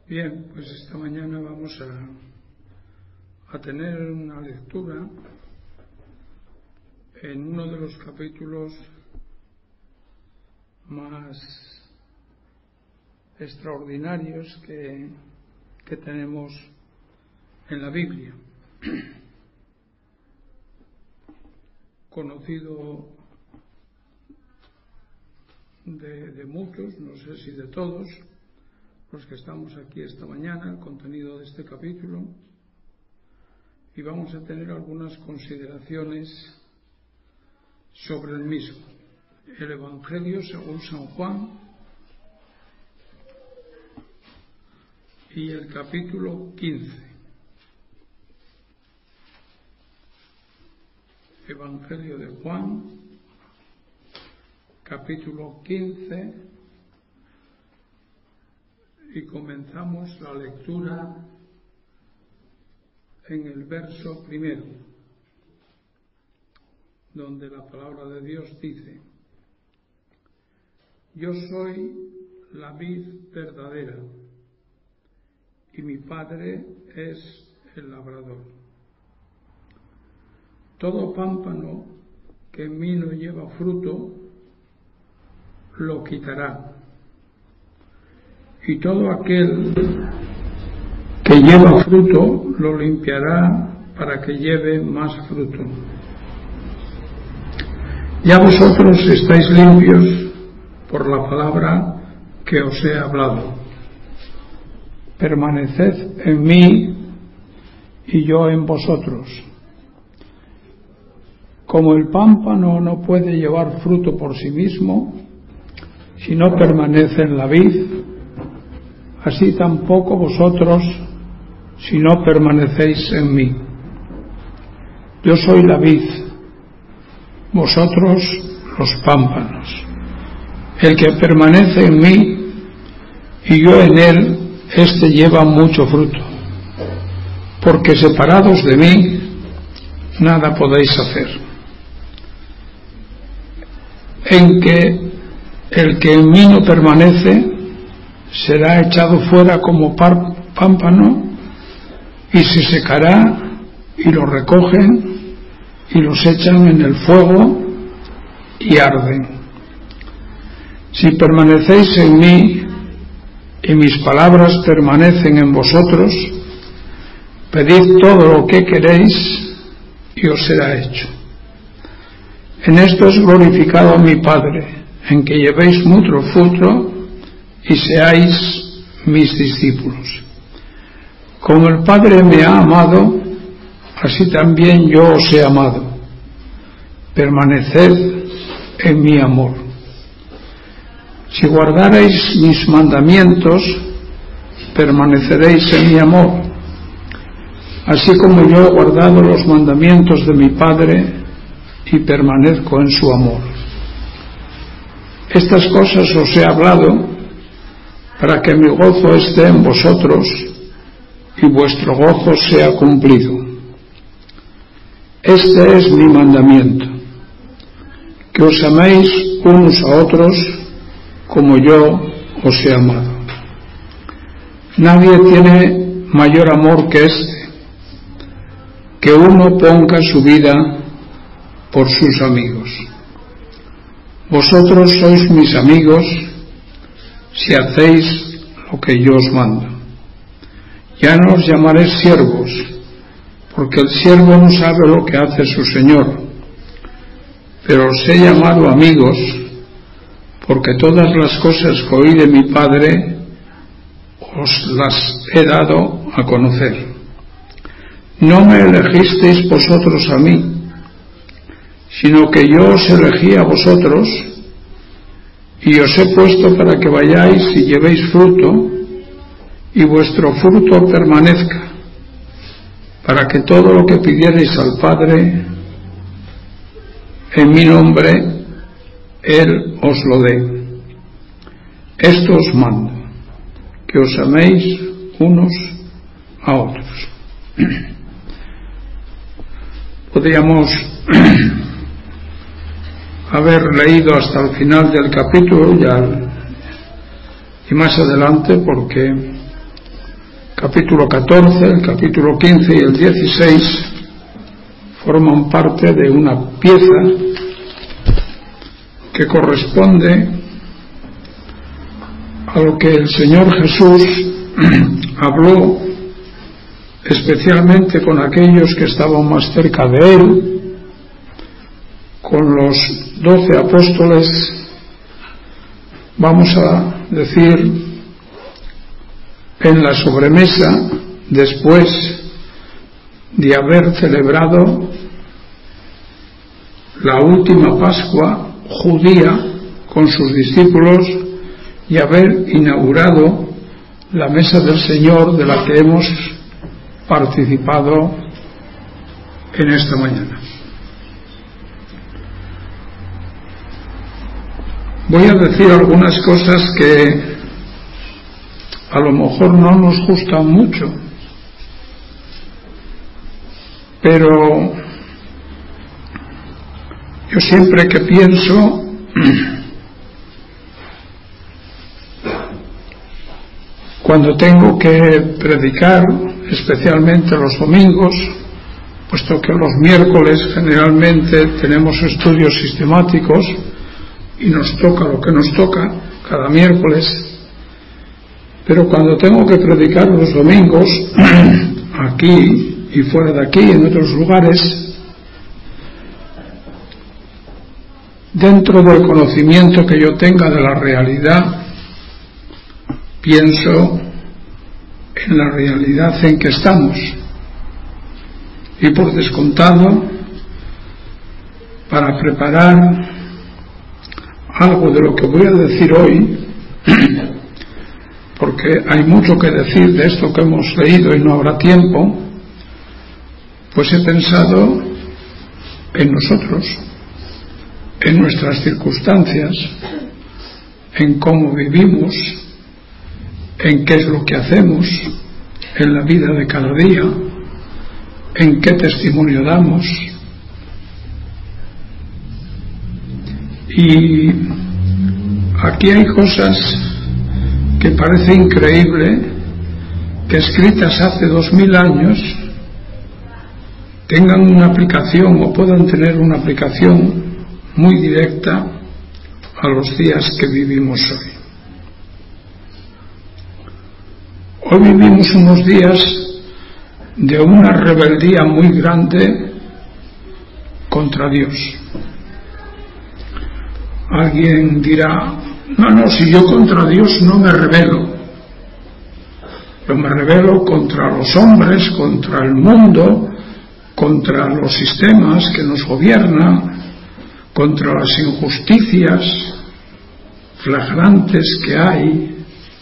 Bien, pues esta mañana vamos a tener una lectura en uno de los capítulos más extraordinarios que tenemos en la Biblia, conocido de muchos, no sé si de todos los que estamos aquí esta mañana, el contenido de este capítulo, y vamos a tener algunas consideraciones sobre el mismo. El Evangelio según San Juan y el capítulo 15. Evangelio de Juan, capítulo 15, y comenzamos la lectura en el verso primero, donde la palabra de Dios dice: Yo soy la vid verdadera y mi Padre es el labrador. Todo pámpano que en mí no lleva fruto, lo quitará, y todo aquel que lleva fruto, lo limpiará para que lleve más fruto. Ya vosotros estáis limpios por la palabra que os he hablado. Permaneced en mí y yo en vosotros. Como el pámpano no puede llevar fruto por sí mismo, si no permanece en la vid, así tampoco vosotros, si no permanecéis en mí. Yo soy la vid, vosotros los pámpanos. El que permanece en mí y yo en él, éste lleva mucho fruto, porque separados de mí nada podéis hacer. En que el que en mí no permanece será echado fuera como pámpano y se secará, y lo recogen y los echan en el fuego y arden. Si permanecéis en mí y mis palabras permanecen en vosotros, pedid todo lo que queréis y os será hecho. En esto es glorificado mi Padre, en que llevéis mucho fruto y seáis mis discípulos. Como el Padre me ha amado, así también yo os he amado. Permaneced en mi amor. Si guardareis mis mandamientos, permaneceréis en mi amor, así como yo he guardado los mandamientos de mi Padre y permanezco en su amor. Estas cosas os he hablado para que mi gozo esté en vosotros y vuestro gozo sea cumplido. Este es mi mandamiento, que os améis unos a otros como yo os he amado. Nadie tiene mayor amor que este, que uno ponga su vida por sus amigos. Vosotros sois mis amigos si hacéis lo que yo os mando. Ya no os llamaré siervos, porque el siervo no sabe lo que hace su señor, pero os he llamado amigos, porque todas las cosas que oí de mi Padre os las he dado a conocer. No me elegisteis vosotros a mí, sino que yo os elegí a vosotros, y os he puesto para que vayáis y llevéis fruto, y vuestro fruto permanezca, para que todo lo que pidiereis al Padre en mi nombre, Él os lo dé. Esto os mando, que os améis unos a otros. Podríamos haber leído hasta el final del capítulo y más adelante, porque capítulo 14, el capítulo 15 y el 16 forman parte de una pieza que corresponde a lo que el Señor Jesús habló especialmente con aquellos que estaban más cerca de Él, con los 12 apóstoles, vamos a decir, en la sobremesa, después de haber celebrado la última Pascua judía con sus discípulos y haber inaugurado la mesa del Señor de la que hemos participado en esta mañana. Voy a decir algunas cosas que a lo mejor no nos gustan mucho, pero yo siempre que pienso cuando tengo que predicar, especialmente los domingos, puesto que los miércoles generalmente tenemos estudios sistemáticos y nos toca lo que nos toca cada miércoles, pero cuando tengo que predicar los domingos, aquí y fuera de aquí, en otros lugares, dentro del conocimiento que yo tenga de la realidad, pienso en la realidad en que estamos y por descontado, para preparar algo de lo que voy a decir hoy, porque hay mucho que decir de esto que hemos leído y no habrá tiempo, pues he pensado en nosotros, en nuestras circunstancias, en cómo vivimos, en qué es lo que hacemos en la vida de cada día, en qué testimonio damos. Y aquí hay cosas que parece increíble que escritas hace 2000 años tengan una aplicación o puedan tener una aplicación muy directa a los días que vivimos hoy. Hoy vivimos unos días de una rebeldía muy grande contra Dios. Alguien dirá, no, si yo contra Dios no me rebelo. Yo me rebelo contra los hombres, contra el mundo, contra los sistemas que nos gobiernan, contra las injusticias flagrantes que hay.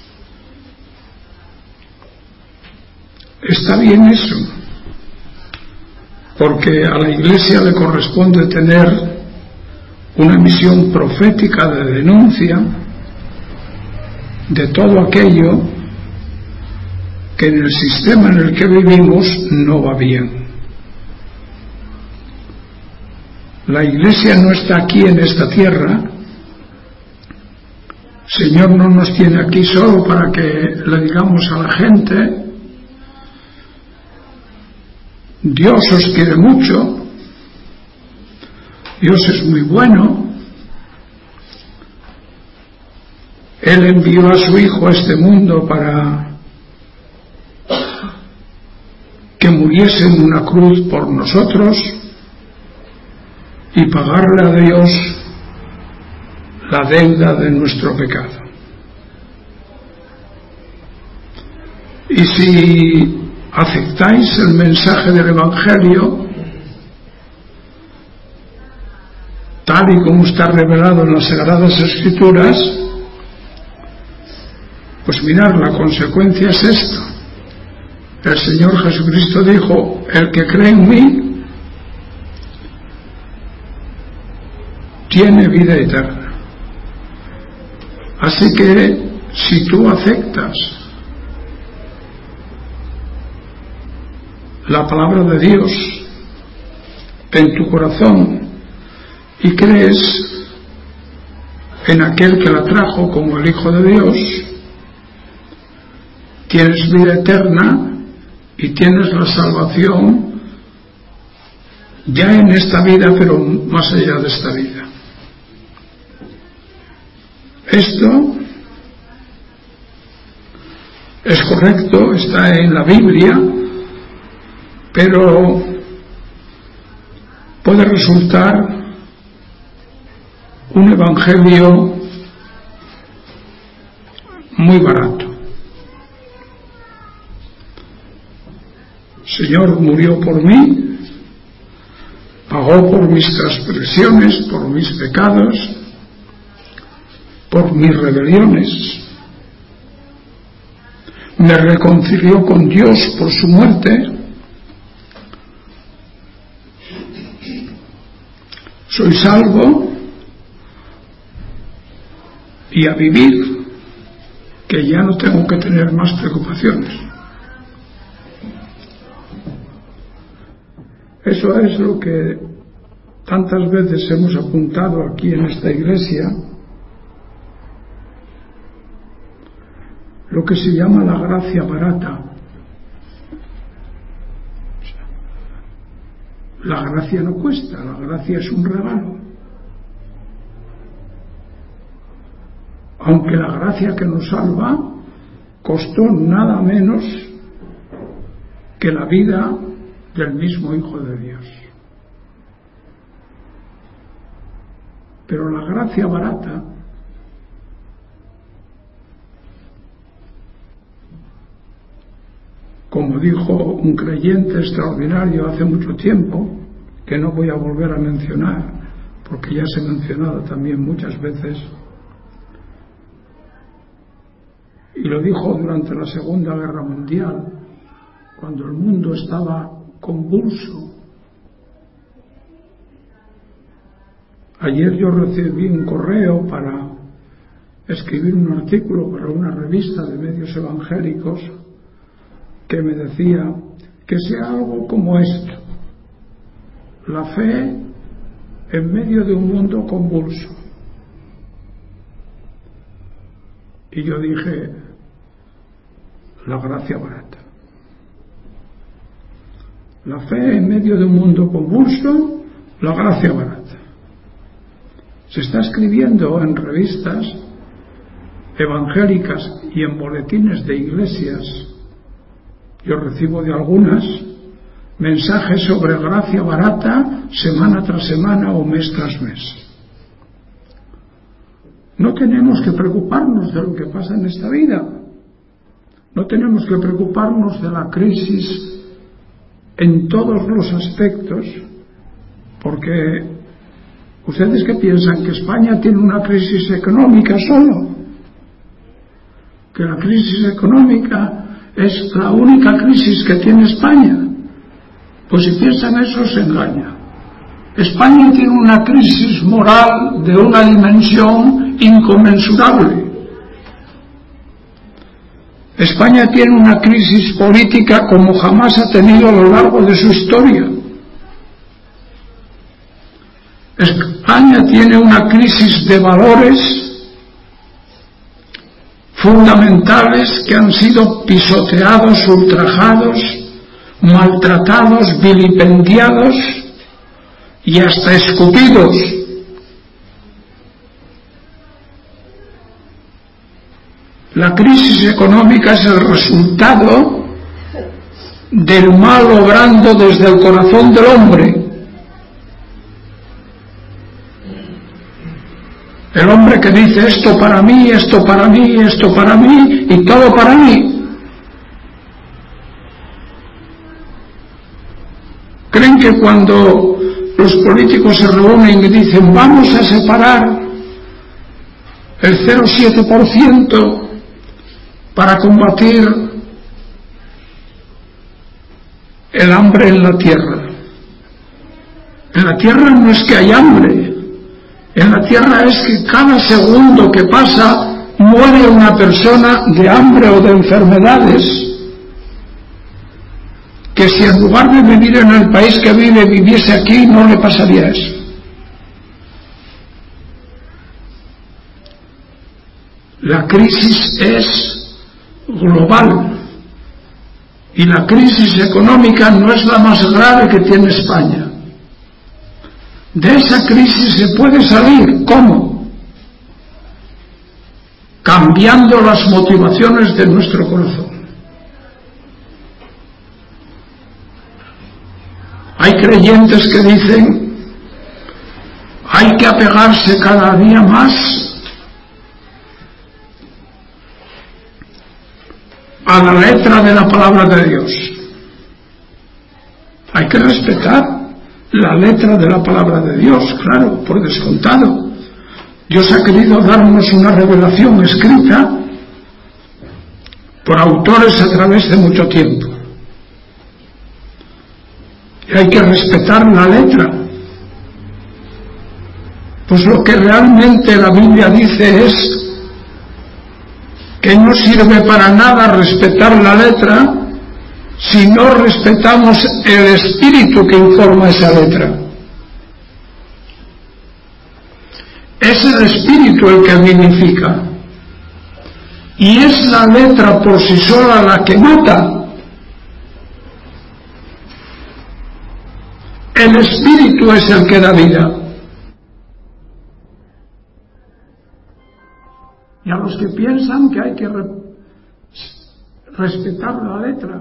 Está bien eso, porque a la Iglesia le corresponde tener una misión profética de denuncia de todo aquello que en el sistema en el que vivimos no va bien. La Iglesia no está aquí en esta tierra. El Señor no nos tiene aquí solo para que le digamos a la gente, Dios os quiere mucho, Dios es muy bueno, Él envió a su Hijo a este mundo para que muriese en una cruz por nosotros y pagarle a Dios la deuda de nuestro pecado. Y si aceptáis el mensaje del Evangelio tal y como está revelado en las Sagradas Escrituras, pues mirad, la consecuencia es esta. El Señor Jesucristo dijo, el que cree en mí tiene vida eterna. Así que si tú aceptas la palabra de Dios en tu corazón y crees en aquel que la trajo como el Hijo de Dios, tienes vida eterna y tienes la salvación ya en esta vida, pero más allá de esta vida. Esto es correcto, está en la Biblia, pero puede resultar un evangelio muy barato. El Señor murió por mí, pagó por mis transgresiones, por mis pecados, por mis rebeliones, me reconcilió con Dios por su muerte, soy salvo y a vivir, que ya no tengo que tener más preocupaciones. Eso es lo que tantas veces hemos apuntado aquí en esta iglesia, lo que se llama la gracia barata. La gracia no cuesta, la gracia es un regalo. Aunque la gracia que nos salva costó nada menos que la vida del mismo Hijo de Dios. Pero la gracia barata como dijo un creyente extraordinario hace mucho tiempo, que no voy a volver a mencionar, porque ya se ha mencionado también muchas veces, y lo dijo durante la Segunda Guerra Mundial, cuando el mundo estaba convulso. Ayer yo recibí un correo para escribir un artículo para una revista de medios evangélicos que me decía que sea algo como esto: la fe en medio de un mundo convulso. Y yo dije, la gracia barata. La fe en medio de un mundo convulso, la gracia barata. Se está escribiendo en revistas evangélicas y en boletines de iglesias, yo recibo de algunas, mensajes sobre gracia barata semana tras semana o mes tras mes. No tenemos que preocuparnos de lo que pasa en esta vida. No tenemos que preocuparnos de la crisis en todos los aspectos, porque ¿ustedes qué piensan? ¿Que España tiene una crisis económica solo? ¿Que la crisis económica es la única crisis que tiene España? Pues si piensan eso, se engaña. España tiene una crisis moral de una dimensión inconmensurable. España tiene una crisis política como jamás ha tenido a lo largo de su historia. España tiene una crisis de valores fundamentales que han sido pisoteados, ultrajados, maltratados, vilipendiados y hasta escupidos. La crisis económica es el resultado del mal obrando desde el corazón del hombre. El hombre que dice esto para mí, esto para mí, esto para mí y todo para mí. ¿Creen que cuando los políticos se reúnen y dicen vamos a separar el 0,7% para combatir el hambre en la tierra? En la tierra no es que hay hambre, en la tierra es que cada segundo que pasa muere una persona de hambre o de enfermedades, que si en lugar de vivir en el país que vive, viviese aquí, no le pasaría eso. La crisis es global. Y la crisis económica no es la más grave que tiene España. De esa crisis se puede salir. ¿Cómo? Cambiando las motivaciones de nuestro corazón. Hay creyentes que dicen, hay que apegarse cada día más a la letra de la palabra de Dios. Hay que respetar la letra de la palabra de Dios, claro, por descontado. Dios ha querido darnos una revelación escrita por autores a través de mucho tiempo. Y hay que respetar la letra. Pues lo que realmente la Biblia dice es que no sirve para nada respetar la letra si no respetamos el espíritu que informa esa letra. Es el espíritu el que vivifica. Y es la letra por sí sola la que mata. El espíritu es el que da vida. Y a los que piensan que hay que respetar la letra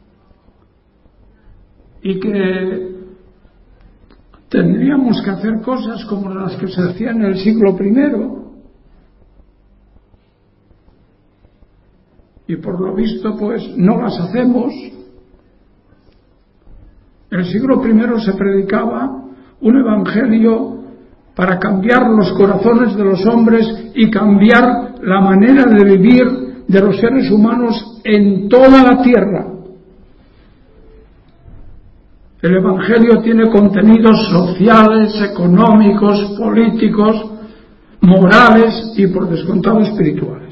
y que tendríamos que hacer cosas como las que se hacían en el siglo I, y por lo visto pues no las hacemos. En el siglo I se predicaba un evangelio para cambiar los corazones de los hombres y cambiar la manera de vivir de los seres humanos en toda la tierra. El evangelio tiene contenidos sociales, económicos, políticos, morales y por descontado espirituales.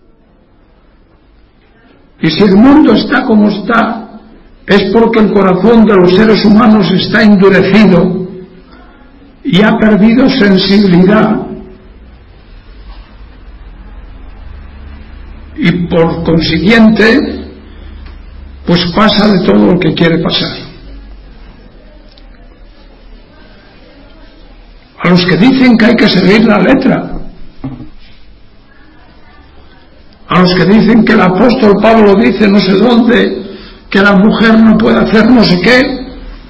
Y si el mundo está como está, es porque el corazón de los seres humanos está endurecido y ha perdido sensibilidad. Y por consiguiente, pues pasa de todo lo que quiere pasar. A los que dicen que hay que seguir la letra, a los que dicen que el apóstol Pablo dice no sé dónde que la mujer no puede hacer no sé qué,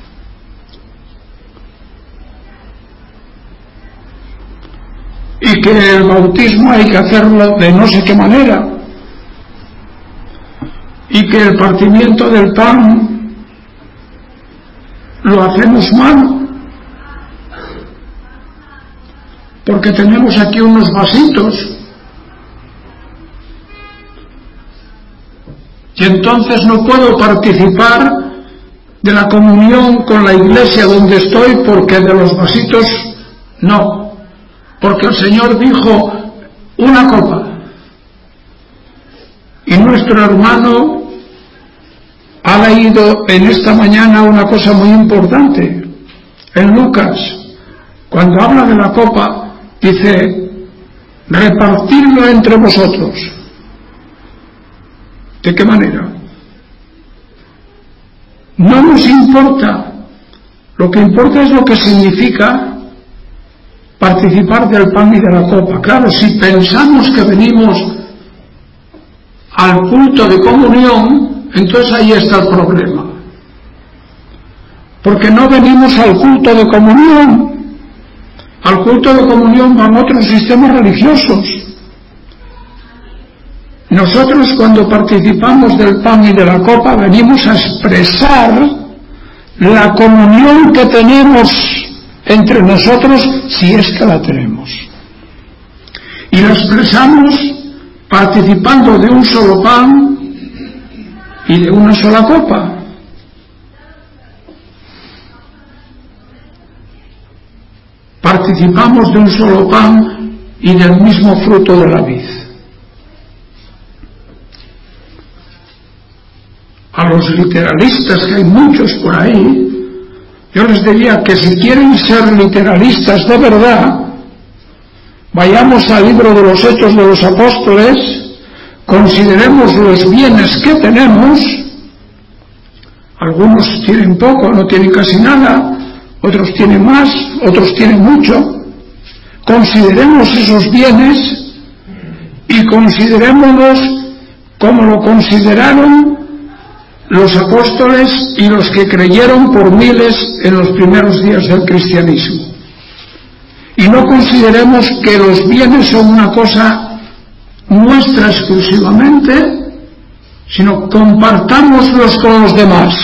y que el bautismo hay que hacerlo de no sé qué manera, y que el partimiento del pan lo hacemos mal, porque tenemos aquí unos vasitos, y entonces no puedo participar de la comunión con la iglesia donde estoy porque de los vasitos no, porque el Señor dijo una copa. Y nuestro hermano ha leído en esta mañana una cosa muy importante. En Lucas, cuando habla de la copa, dice, repartirlo entre vosotros. ¿De qué manera? No nos importa. Lo que importa es lo que significa participar del pan y de la copa. Claro, si pensamos que venimos al culto de comunión, entonces ahí está el problema. Porque no venimos al culto de comunión. Al culto de comunión van otros sistemas religiosos. Nosotros cuando participamos del pan y de la copa venimos a expresar la comunión que tenemos entre nosotros, si es que la tenemos. Y la expresamos participando de un solo pan y de una sola copa. Participamos de un solo pan y del mismo fruto de la vid. A los literalistas, que hay muchos por ahí, yo les diría que si quieren ser literalistas de verdad, vayamos al libro de los Hechos de los Apóstoles, consideremos los bienes que tenemos Algunos tienen poco, no tienen casi nada, otros tienen más, otros tienen mucho. Consideremos esos bienes y considerémoslos como lo consideraron los apóstoles y los que creyeron por miles en los primeros días del cristianismo. Y no consideremos que los bienes son una cosa nuestra exclusivamente, sino compartámoslos con los demás.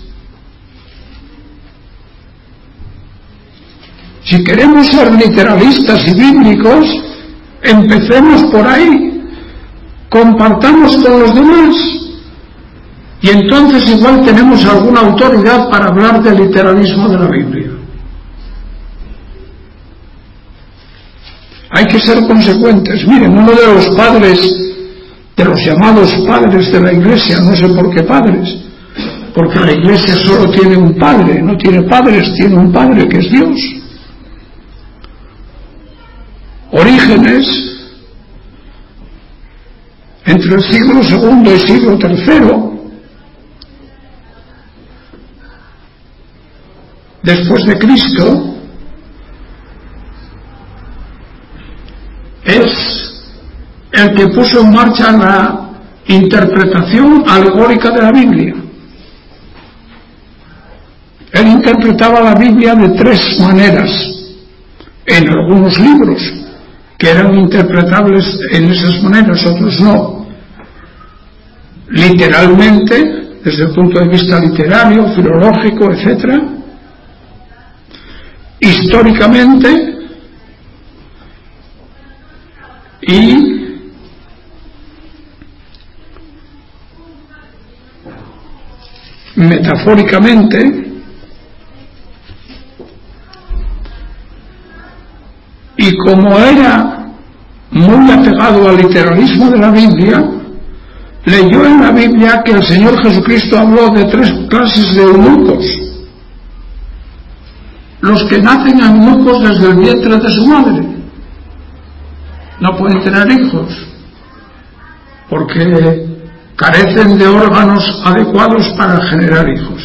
Si queremos ser literalistas y bíblicos, empecemos por ahí, compartamos con los demás, y entonces igual tenemos alguna autoridad para hablar del literalismo de la Biblia. Hay que ser consecuentes. Miren, uno de los padres, de los llamados padres de la Iglesia, no sé por qué padres, porque la Iglesia solo tiene un padre, no tiene padres, tiene un padre que es Dios. Orígenes, entre el siglo II y siglo III, después de Cristo, es el que puso en marcha la interpretación alegórica de la Biblia. Él interpretaba la Biblia de tres maneras, en algunos libros, que eran interpretables en esas maneras, otros no. Literalmente, desde el punto de vista literario, filológico, etc. Históricamente y metafóricamente, y como era muy apegado al literalismo de la Biblia, leyó en la Biblia que el Señor Jesucristo habló de tres clases de eunucos: los que nacen eunucos desde el vientre de su madre, no pueden tener hijos porque carecen de órganos adecuados para generar hijos.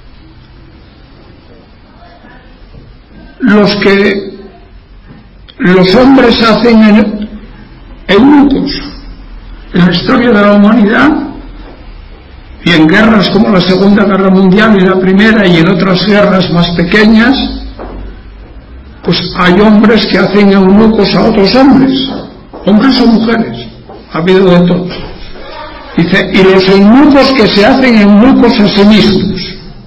Los que los hombres hacen eunucos en la historia de la humanidad, y en guerras como la Segunda Guerra Mundial y la Primera, y en otras guerras más pequeñas, pues hay hombres que hacen eunucos a otros hombres, hombres o mujeres, ha habido de todo. Dice, y los eunucos que se hacen eunucos a sí mismos.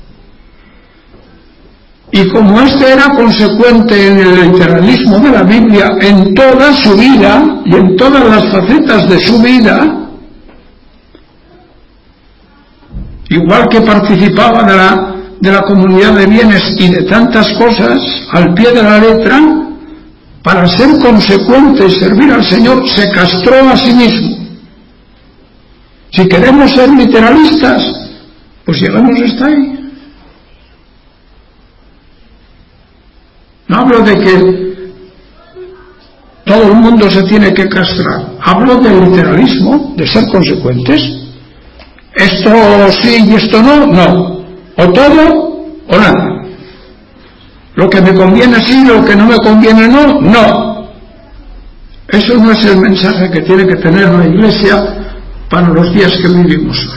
Y como este era consecuente en el literalismo de la Biblia en toda su vida y en todas las facetas de su vida, igual que participaba de la comunidad de bienes y de tantas cosas al pie de la letra, para ser consecuente y servir al Señor se castró a sí mismo. Si queremos ser literalistas, pues llegamos hasta ahí. No hablo de que todo el mundo se tiene que castrar, hablo del literalismo, de ser consecuentes. Esto sí y esto no, no. O todo o nada. Lo que me conviene sí, lo que no me conviene no, no. Eso no es el mensaje que tiene que tener la Iglesia para los días que vivimos hoy.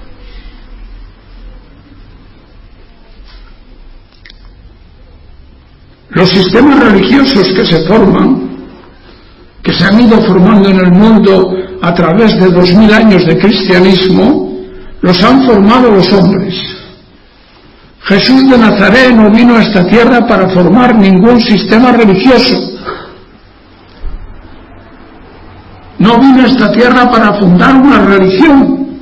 Los sistemas religiosos que se forman, que se han ido formando en el mundo a través de 2000 años de cristianismo, los han formado los hombres. Jesús de Nazaret no vino a esta tierra para formar ningún sistema religioso. No vino a esta tierra para fundar una religión.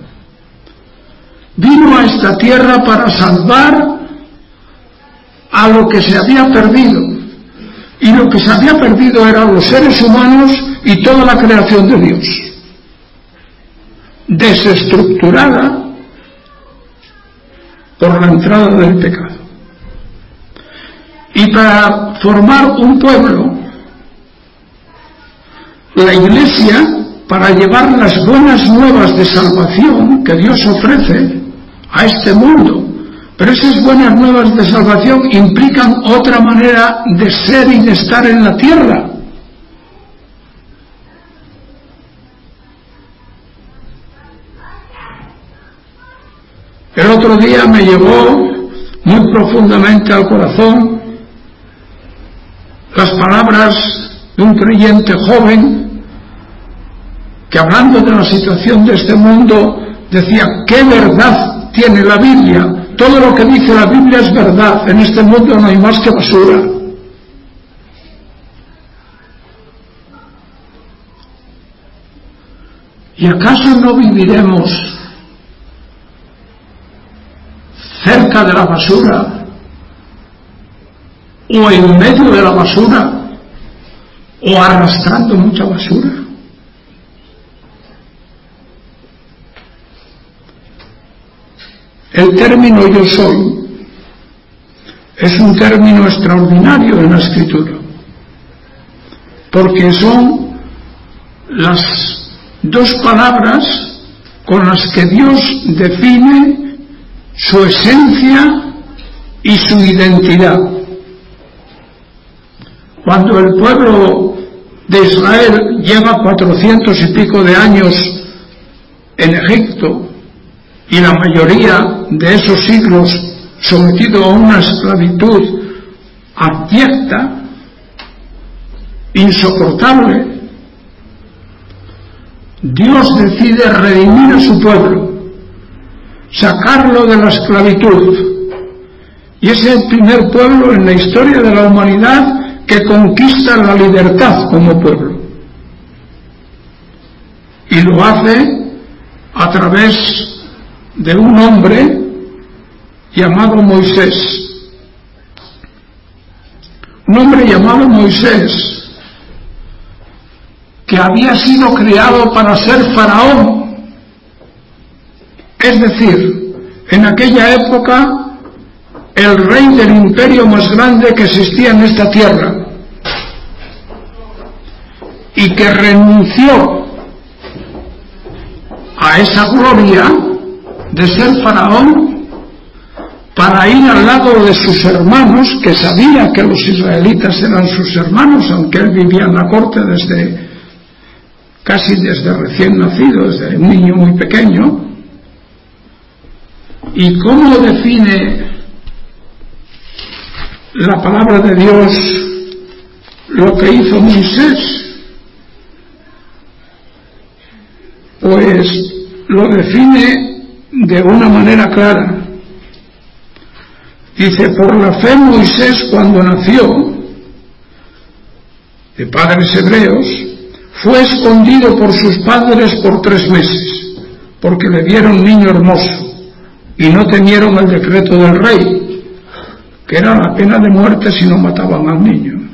Vino a esta tierra para salvar a lo que se había perdido. Y lo que se había perdido eran los seres humanos y toda la creación de Dios, desestructurada por la entrada del pecado. Y para formar un pueblo, la Iglesia, para llevar las buenas nuevas de salvación que Dios ofrece, a este mundo. Pero esas buenas nuevas de salvación implican otra manera de ser y de estar en la tierra. El otro día me llegó muy profundamente al corazón las palabras de un creyente joven que, hablando de la situación de este mundo, decía: ¿qué verdad tiene la Biblia? Todo lo que dice la Biblia es verdad. En este mundo no hay más que basura. ¿Y acaso no viviremos cerca de la basura o en medio de la basura o arrastrando mucha basura? El término yo soy es un término extraordinario en la Escritura, porque son las dos palabras con las que Dios define su esencia y su identidad. Cuando el pueblo de Israel lleva 400 y pico de años en Egipto, y la mayoría de esos siglos sometido a una esclavitud abyecta, insoportable, Dios decide redimir a su pueblo, sacarlo de la esclavitud, y es el primer pueblo en la historia de la humanidad que conquista la libertad como pueblo, y lo hace a través de un hombre llamado Moisés. Un hombre llamado Moisés, que había sido creado para ser faraón. Es decir, en aquella época, el rey del imperio más grande que existía en esta tierra, y que renunció a esa gloria de ser faraón para ir al lado de sus hermanos, que sabía que los israelitas eran sus hermanos, aunque él vivía en la corte casi desde recién nacido, desde un niño muy pequeño. ¿Y cómo define la palabra de Dios lo que hizo Moisés? Pues lo define de una manera clara. Dice: por la fe Moisés, cuando nació, de padres hebreos, fue escondido por sus padres por 3 meses, porque le vieron niño hermoso y no temieron el decreto del rey, que era la pena de muerte si no mataban al niño.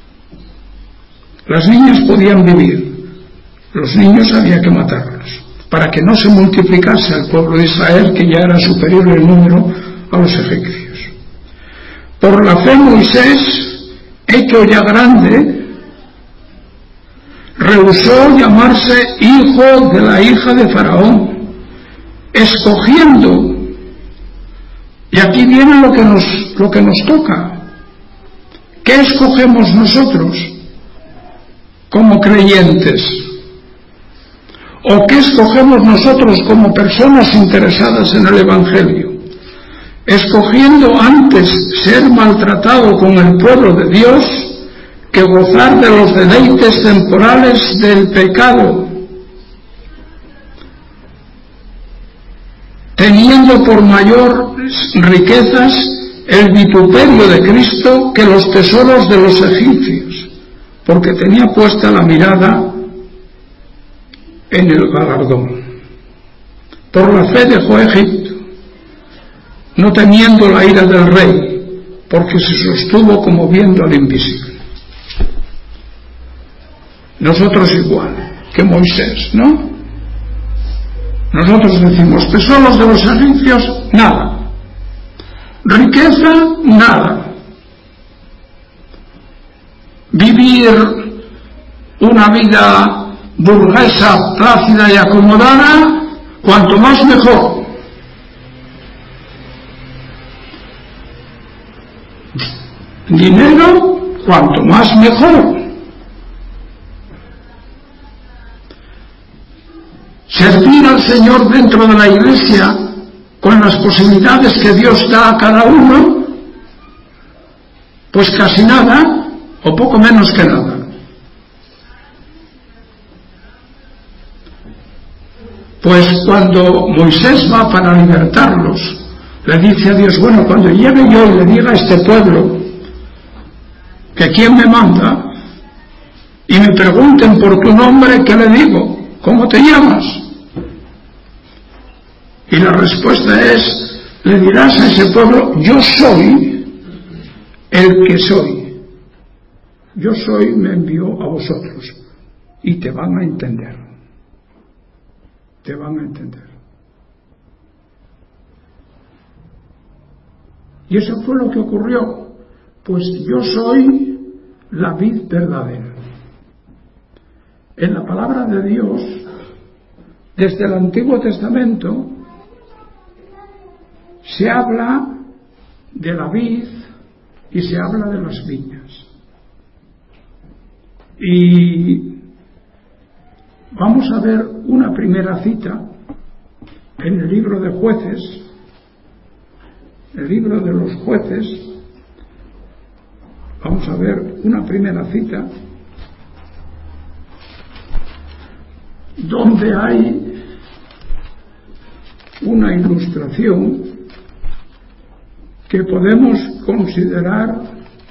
Las niñas podían vivir, los niños había que matarlos, para que no se multiplicase el pueblo de Israel, que ya era superior en número a los egipcios. Por la fe Moisés, hecho ya grande, rehusó llamarse hijo de la hija de Faraón, escogiendo, y aquí viene lo que nos toca. ¿Qué escogemos nosotros como creyentes? ¿O qué escogemos nosotros como personas interesadas en el Evangelio? Escogiendo antes ser maltratado con el pueblo de Dios que gozar de los deleites temporales del pecado, teniendo por mayores riquezas el vituperio de Cristo que los tesoros de los egipcios, porque tenía puesta la mirada en el galardón. Por la fe dejó Egipto, no temiendo la ira del rey, porque se sostuvo como viendo al invisible. Nosotros igual que Moisés, ¿no? Nosotros decimos: tesoros de los egipcios, nada. Riqueza, nada. Vivir una vida burguesa, plácida y acomodada, cuanto más mejor. dinero, cuanto más mejor. Servir al Señor dentro de la Iglesia con las posibilidades que Dios da a cada uno, pues casi nada o poco menos que nada. Pues cuando Moisés va para libertarlos, le dice a Dios: bueno, cuando llegue yo y le diga a este pueblo que quién me manda y me pregunten por tu nombre, ¿qué le digo? ¿Cómo te llamas? Y la respuesta es: le dirás a ese pueblo: yo soy el que soy. Yo soy me envió a vosotros. Y te van a entender. Te van a entender. Y eso fue lo que ocurrió. Pues yo soy la vid verdadera. En la palabra de Dios, desde el Antiguo Testamento, se habla de la vid y se habla de las viñas. Y vamos a ver una primera cita en el libro de Jueces, el libro de los Jueces. Vamos a ver una primera cita donde hay una ilustración que podemos considerar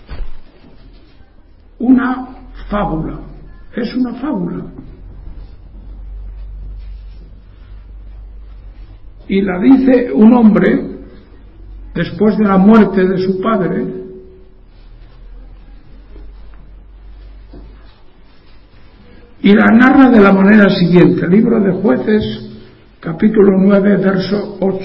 una fábula. Es una fábula. Y la dice un hombre después de la muerte de su padre, y la narra de la manera siguiente. Libro de Jueces, capítulo 9, verso 8.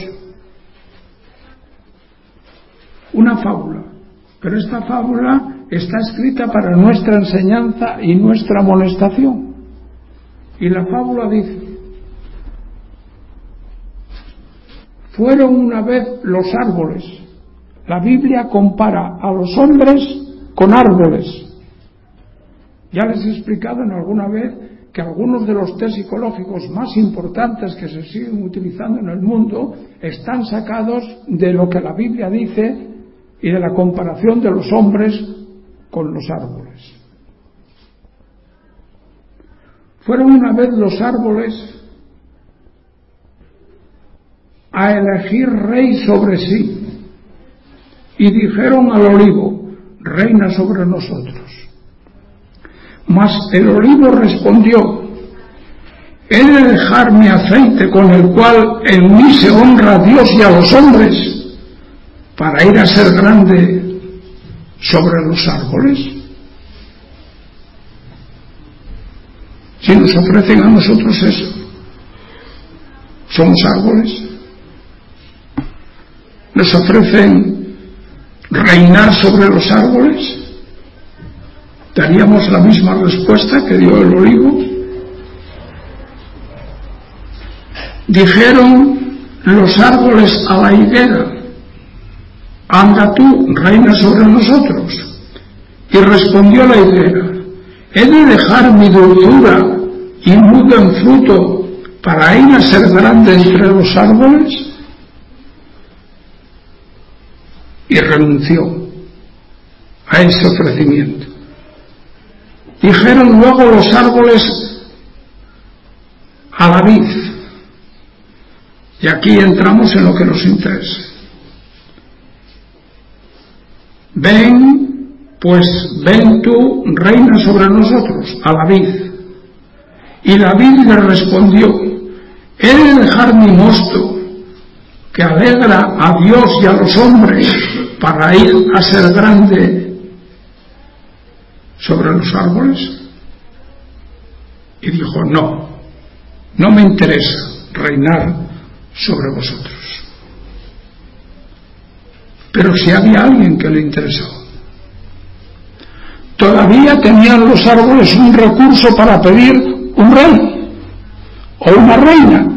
Una fábula, pero esta fábula está escrita para nuestra enseñanza y nuestra amonestación. Y la fábula dice: fueron una vez los árboles. La Biblia compara a los hombres con árboles. Ya les he explicado en alguna vez que algunos de los test psicológicos más importantes que se siguen utilizando en el mundo están sacados de lo que la Biblia dice y de la comparación de los hombres con los árboles. Fueron una vez los árboles a elegir rey sobre sí y dijeron al olivo: reina sobre nosotros. Mas el olivo respondió: he de dejar mi aceite con el cual en mí se honra a Dios y a los hombres, para ir a ser grande sobre los árboles. Si nos ofrecen a nosotros eso, somos árboles. Nos ofrecen reinar sobre los árboles, daríamos la misma respuesta que dio el olivo. Dijeron los árboles a la higuera: anda tú, reina sobre nosotros. Y respondió la higuera: he de dejar mi dulzura y mudo en fruto para ir a ser grande entre los árboles. Y renunció a ese ofrecimiento. Dijeron luego los árboles a la vid. Y aquí entramos en lo que nos interesa. Ven, pues ven tú, reina sobre nosotros, a la vid. Y la vid le respondió: he de dejar mi mosto, que alegra a Dios y a los hombres, para ir a ser grande sobre los árboles. Y dijo: no, no me interesa reinar sobre vosotros. Pero si había alguien que le interesaba. Todavía tenían los árboles un recurso para pedir un rey o una reina,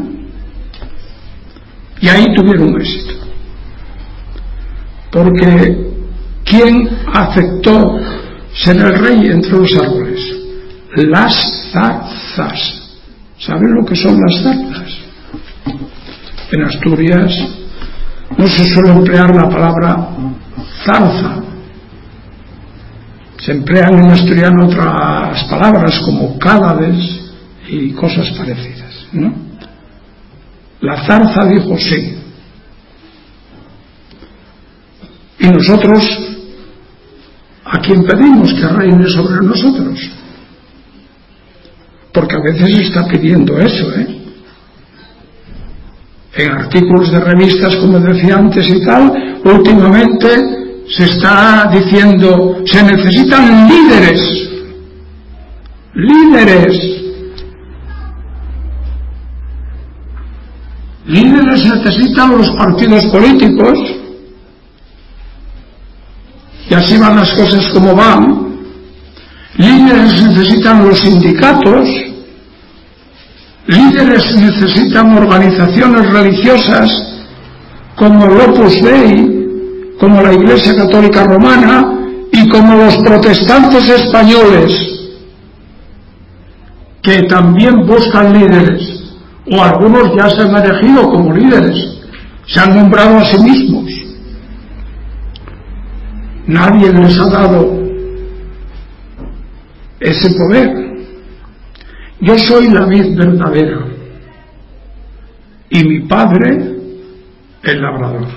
y ahí tuvieron éxito, porque ¿Quién aceptó ser el rey entre los árboles? Las zarzas. ¿Saben lo que son las zarzas? En Asturias no se suele emplear la palabra zarza. Se emplean en asturiano otras palabras como cádades y cosas parecidas, ¿no? La zarza dijo sí. Y nosotros, ¿a quién pedimos que reine sobre nosotros? Porque a veces está pidiendo eso, En artículos de revistas, como decía antes y tal, últimamente se está diciendo, se necesitan líderes. Líderes necesitan los partidos políticos, y así van las cosas como van. Líderes necesitan los sindicatos, líderes necesitan organizaciones religiosas como el Opus Dei, como la Iglesia Católica Romana y como los protestantes españoles, que también buscan líderes, o algunos ya se han elegido como líderes, se han nombrado a sí mismos. Nadie les ha dado ese poder. Yo soy la vid verdadera y mi padre el labrador.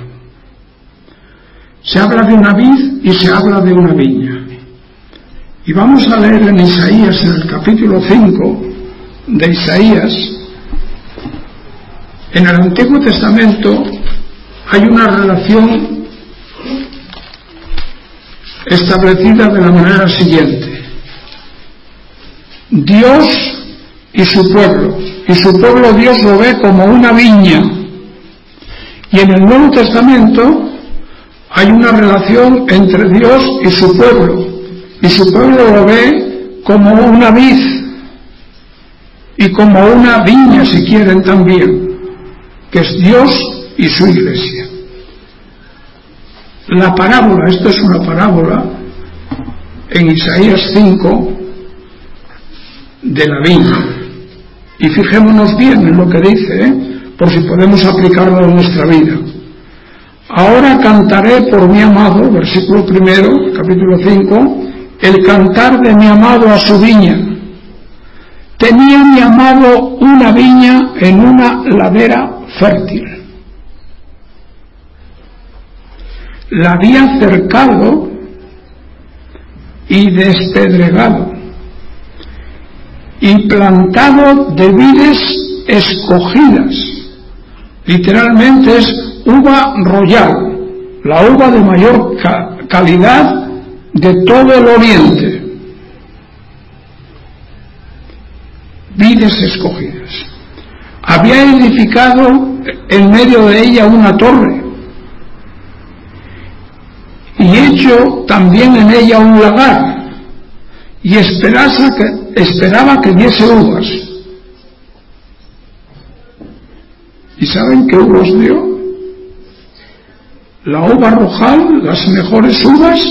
Se habla de una vid y se habla de una viña. Y vamos a leer en Isaías, en el capítulo 5 de Isaías. En el Antiguo Testamento hay una relación establecida de la manera siguiente: Dios y su pueblo Dios lo ve como una viña, y en el Nuevo Testamento hay una relación entre Dios y su pueblo lo ve como una vid y como una viña, si quieren también, que es Dios y su iglesia. La parábola, esto es una parábola en Isaías 5 de la viña, y fijémonos bien en lo que dice, por si podemos aplicarlo en nuestra vida. Ahora cantaré por mi amado, versículo 1, capítulo 5, el cantar de mi amado a su viña. Tenía mi amado una viña en una ladera fértil. La había cercado y despedregado, y plantado de vides escogidas. Literalmente es uva royal, la uva de mayor calidad de todo el oriente. Vides escogidas. Había edificado en medio de ella una torre, y hecho también en ella un lagar, y esperaba que diese uvas. ¿Y saben qué uvas dio? La uva rojal, las mejores uvas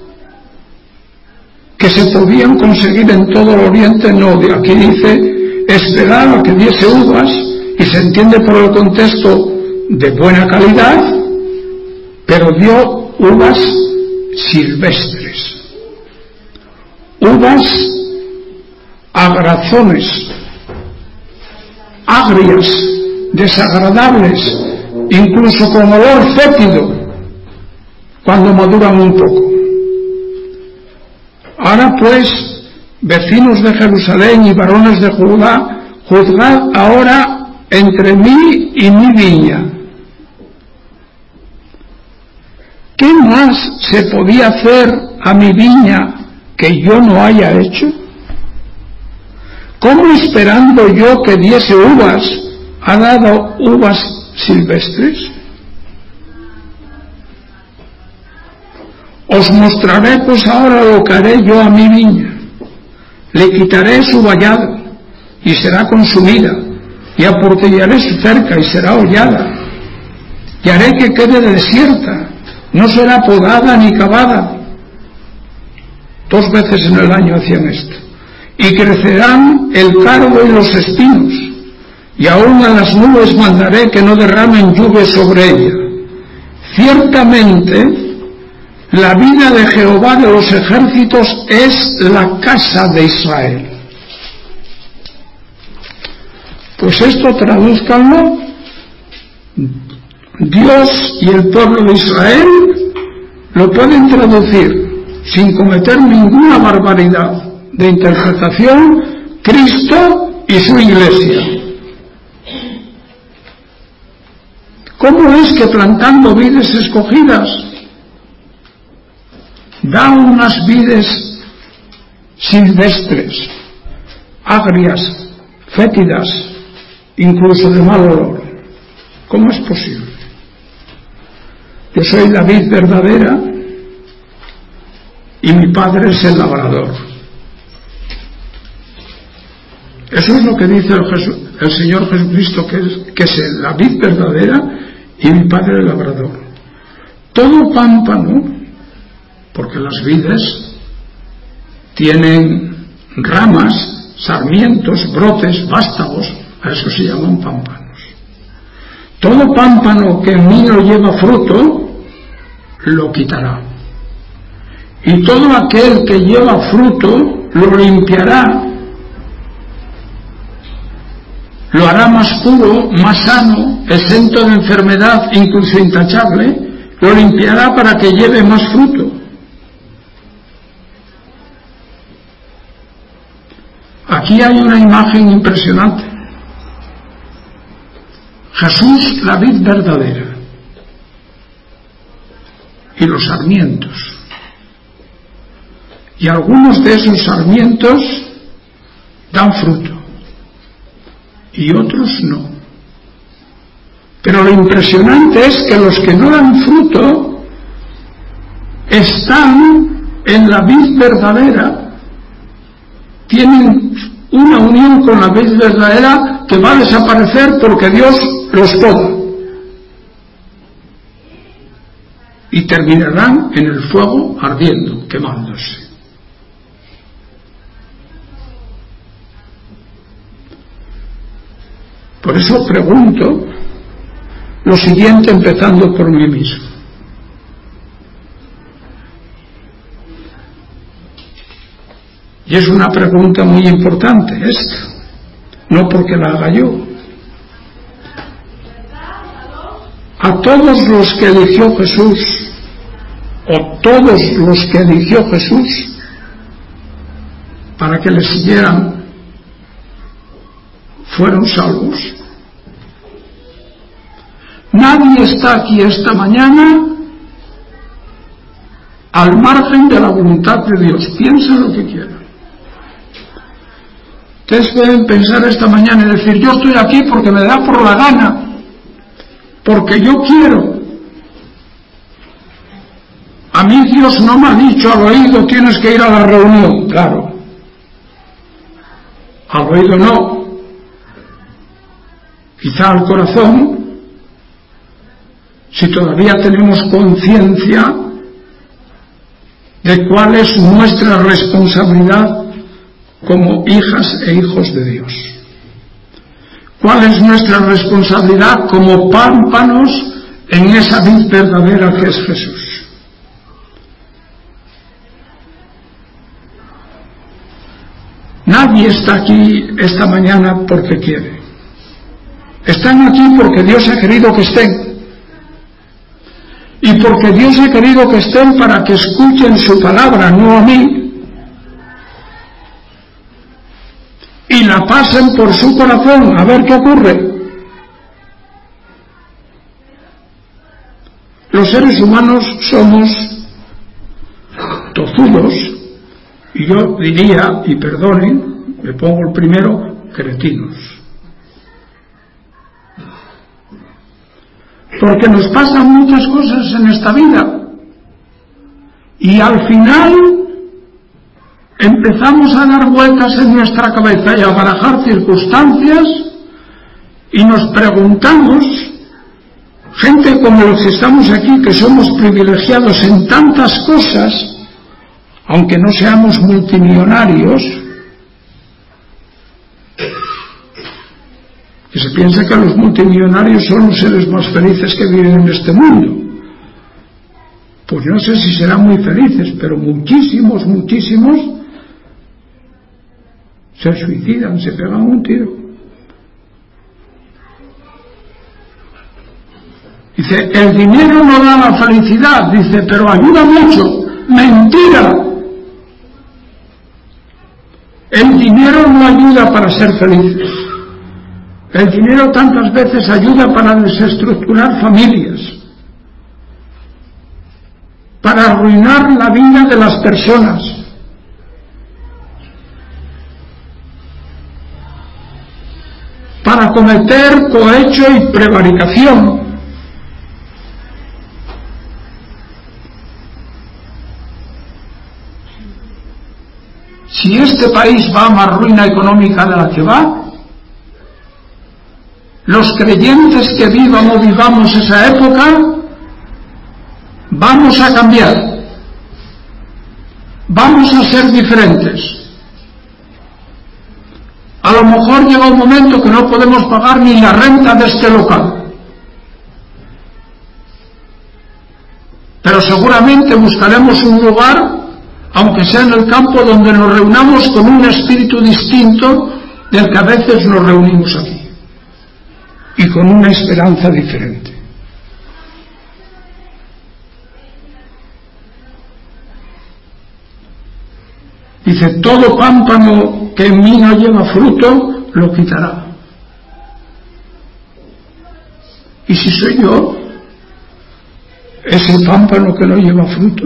que se podían conseguir en todo el oriente. No, aquí dice esperaba que diese uvas, y se entiende por el contexto de buena calidad, pero dio uvas silvestres, uvas agrazones, agrias, desagradables, incluso con olor fétido cuando maduran un poco. Ahora pues, vecinos de Jerusalén y varones de Judá, juzgad ahora entre mí y mi viña. ¿Qué más se podía hacer a mi viña que yo no haya hecho? ¿Cómo, esperando yo que diese uvas, ha dado uvas silvestres? Os mostraré pues ahora lo que haré yo a mi viña. Le quitaré su vallado y será consumida, y aportillaré su cerca y será hollada, y haré que quede desierta, no será podada ni cavada. 2 veces en el año hacían esto. Y crecerán el cardo y los espinos, y aún a las nubes mandaré que no derramen lluvia sobre ella. Ciertamente, la vida de Jehová de los ejércitos es la casa de Israel. Pues esto tradúzcanlo: Dios y el pueblo de Israel lo pueden traducir sin cometer ninguna barbaridad de interpretación: Cristo y su iglesia. ¿Cómo es que plantando vides escogidas da unas vides silvestres, agrias, fétidas, incluso de mal olor? ¿Cómo es posible? Yo soy la vid verdadera y mi Padre es el labrador. Eso es lo que dice el Señor Jesucristo, que es la vid verdadera y mi Padre el labrador. Todo pámpano, porque las vides tienen ramas, sarmientos, brotes, vástagos, a eso se llaman pámpanos. Todo pámpano que en mí no lleva fruto, lo quitará. Y todo aquel que lleva fruto, lo limpiará, lo hará más puro, más sano, exento de enfermedad, incluso intachable, lo limpiará para que lleve más fruto. Aquí hay una imagen impresionante. Jesús, la vid verdadera, y los sarmientos. Y algunos de esos sarmientos dan fruto y otros no. Pero lo impresionante es que los que no dan fruto están en la vid verdadera, tienen una unión con la vid verdadera que va a desaparecer porque Dios los poda, y terminarán en el fuego ardiendo, quemándose. Por eso pregunto lo siguiente, empezando por mí mismo. Y es una pregunta muy importante esta, no porque la haga yo. A todos los que eligió Jesús, o todos los que eligió Jesús para que le siguieran, fueron salvos. Nadie está aquí esta mañana al margen de la voluntad de Dios. Piensa lo que quiera. Ustedes pueden pensar esta mañana y decir: yo estoy aquí porque me da por la gana, porque yo quiero. A mí Dios no me ha dicho al oído: tienes que ir a la reunión. Claro, al oído no. Quizá al corazón, si todavía tenemos conciencia de cuál es nuestra responsabilidad como hijas e hijos de Dios. ¿Cuál es nuestra responsabilidad como pámpanos en esa vid verdadera que es Jesús? Nadie está aquí esta mañana porque quiere. Están aquí porque Dios ha querido que estén. Y porque Dios ha querido que estén para que escuchen su palabra, no a mí, y la pasen por su corazón a ver qué ocurre. Los seres humanos somos tozudos, y yo diría, y perdonen, me pongo el primero, cretinos. Porque nos pasan muchas cosas en esta vida y al final empezamos a dar vueltas en nuestra cabeza y a barajar circunstancias y nos preguntamos Gente como los que estamos aquí, que somos privilegiados en tantas cosas, aunque no seamos multimillonarios, que se piensa que los multimillonarios son los seres más felices que viven en este mundo. Pues no sé si serán muy felices, pero muchísimos se suicidan, se pegan un tiro. Dice, el dinero no da la felicidad, dice, pero ayuda mucho. Mentira. El dinero no ayuda para ser felices. El dinero tantas veces ayuda para desestructurar familias, para arruinar la vida de las personas. Para cometer cohecho y prevaricación. Si este país va a más ruina económica de la que va, los creyentes que vivan o vivamos esa época, vamos a cambiar, vamos a ser diferentes. A lo mejor llega un momento que no podemos pagar ni la renta de este local, pero seguramente buscaremos un lugar, aunque sea en el campo, donde nos reunamos con un espíritu distinto del que a veces nos reunimos aquí, y con una esperanza diferente. Dice, todo pámpano que en mí no lleva fruto, lo quitará. ¿Y si soy yo ese pámpano que no lleva fruto?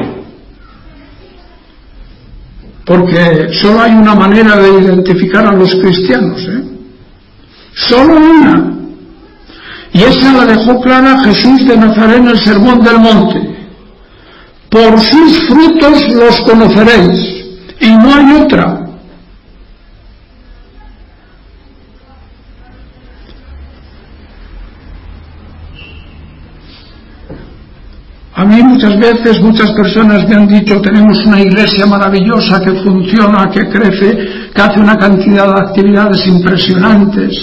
Porque solo hay una manera de identificar a los cristianos, solo una, y esa la dejó clara Jesús de Nazaret en el Sermón del Monte. Por sus frutos los conoceréis, y no hay otra. A mí muchas veces, muchas personas me han dicho, tenemos una iglesia maravillosa que funciona, que crece, que hace una cantidad de actividades impresionantes,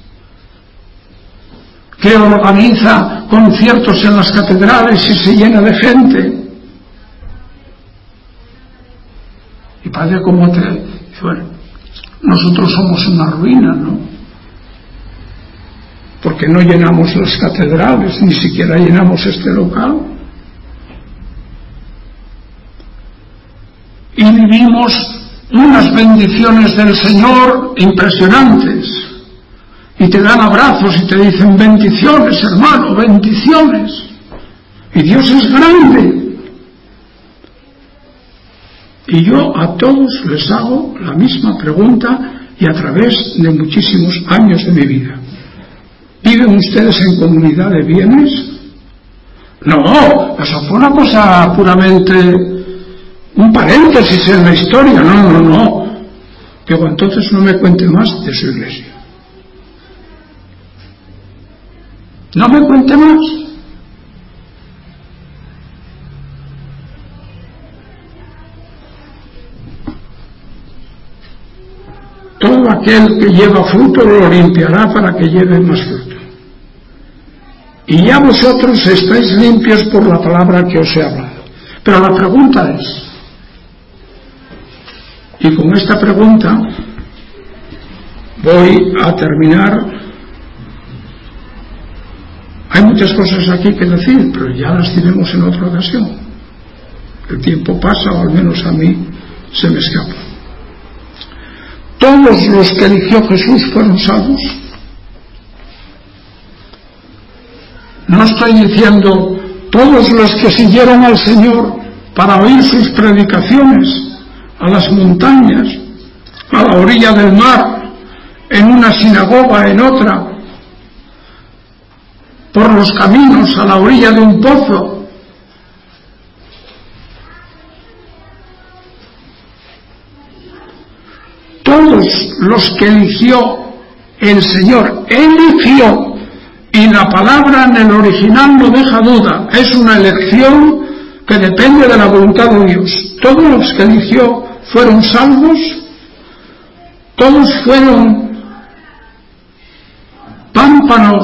que organiza conciertos en las catedrales y se llena de gente. Y padre, como te... Bueno, nosotros somos una ruina, ¿no? Porque no llenamos las catedrales, ni siquiera llenamos este local. Y vivimos unas bendiciones del Señor impresionantes. Y te dan abrazos y te dicen, bendiciones, hermano, bendiciones. Y Dios es grande. Y yo a todos les hago la misma pregunta, y a través de muchísimos años de mi vida. ¿Viven ustedes en comunidad de bienes? No, eso fue una cosa puramente... un paréntesis en la historia. No. Digo, entonces no me cuente más de su iglesia. No me cuente más. Todo aquel que lleva fruto lo limpiará para que lleve más fruto. Y ya vosotros estáis limpios por la palabra que os he hablado. Pero la pregunta es, y con esta pregunta voy a terminar. Hay muchas cosas aquí que decir, pero ya las diremos en otra ocasión. El tiempo pasa, o al menos a mí se me escapa. ¿Todos los que eligió Jesús fueron salvos? No estoy diciendo todos los que siguieron al Señor para oír sus predicaciones a las montañas, a la orilla del mar, en una sinagoga, en otra, por los caminos, a la orilla de un pozo. Todos los que eligió el Señor, eligió, y Y la palabra en el original no deja duda, es una elección que depende de la voluntad de Dios. Todos los que eligió fueron salvos, todos fueron pámpanos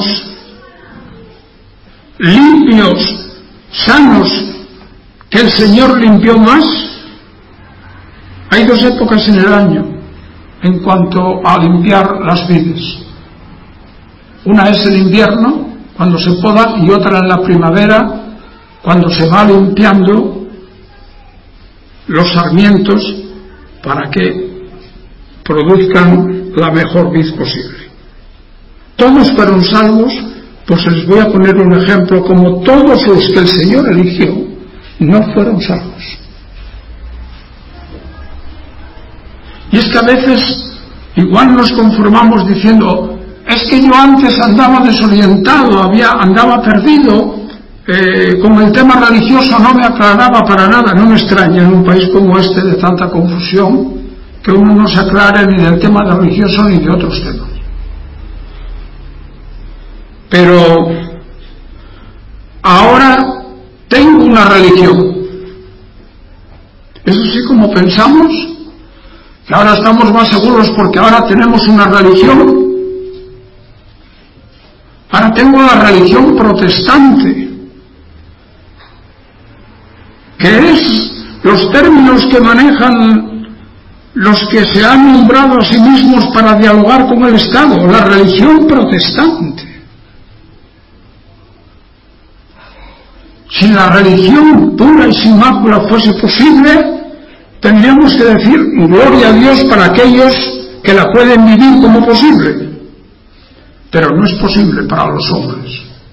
limpios, sanos, que el Señor limpió más. Hay dos épocas en el año en cuanto a limpiar las vides. Una es el invierno, cuando se poda, y otra en la primavera, cuando se va limpiando los sarmientos para que produzcan la mejor vid posible. Todos fueron salvos, pues les voy a poner un ejemplo, como todos los que el Señor eligió no fueron salvos. Y es que a veces igual nos conformamos diciendo, es que yo antes andaba desorientado, andaba perdido, con el tema religioso no me aclaraba para nada. No me extraña en un país como este de tanta confusión que uno no se aclare ni del tema religioso ni de otros temas. Pero ahora tengo una religión. Eso sí, como pensamos, que ahora estamos más seguros porque ahora tenemos una religión. Ahora tengo la religión protestante, que es los términos que manejan los que se han nombrado a sí mismos para dialogar con el Estado, la religión protestante. Si la religión pura y sin mácula fuese posible, tendríamos que decir gloria a Dios para aquellos que la pueden vivir como posible. Pero no es posible para los hombres.